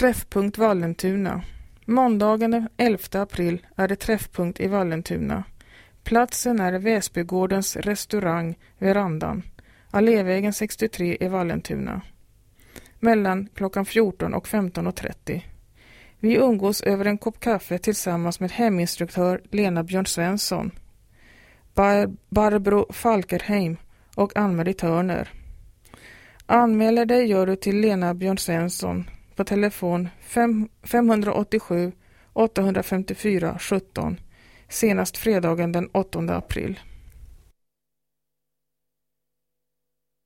Träffpunkt Vallentuna. Måndagen den 11 april är det träffpunkt i Vallentuna. Platsen är Väsbygårdens restaurang Verandan, Allévägen 63 i Vallentuna. Mellan klockan 14 och 15.30. Vi umgås över en kopp kaffe tillsammans med heminstruktör Lena Björn Svensson, Barbro Falkerheim och Ann-Marie Törner. Anmäler dig gör du till Lena Björn Svensson på telefon 587 854 17 senast fredagen den 8 april.